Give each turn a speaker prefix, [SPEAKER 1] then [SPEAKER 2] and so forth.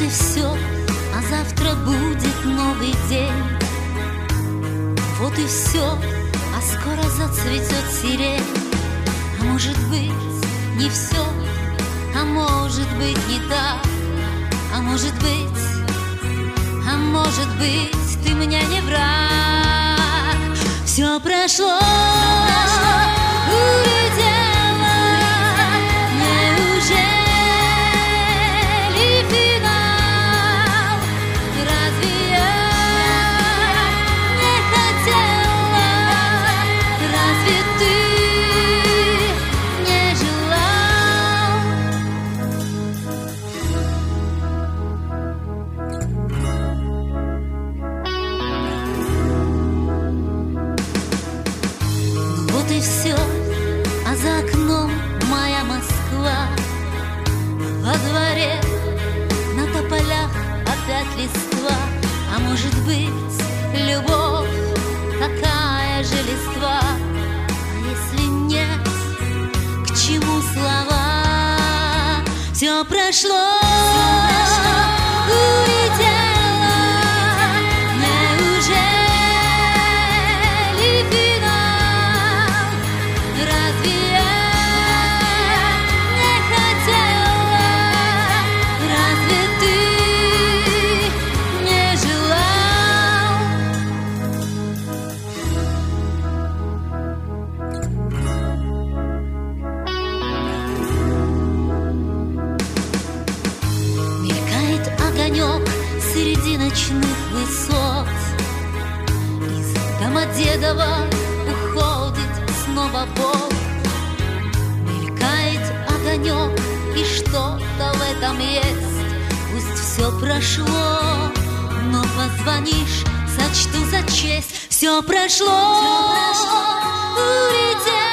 [SPEAKER 1] и все, а завтра будет новый день. Вот и все, а скоро зацветет сирень. А может быть, не все, а может быть, не так. А может быть, ты мне не враг. Все прошло, улетело. Неужели финал? Разве я не хотела? Разве ты не желал? Вот и все, а за окном моя Москва. Во дворе на тополях опять листва. А может быть, любовь такая же листва. А если нет, к чему слова? Все прошло, улетело. Неужели финал? Разве я не хотела? Разве ты не желал? Мелькает огонек среди ночных высот. Из Домодедова уходит снова Бог. Мелькает огонек, и что-то в этом есть. Пусть все прошло, но позвонишь, сочту за честь. Все прошло, улетело.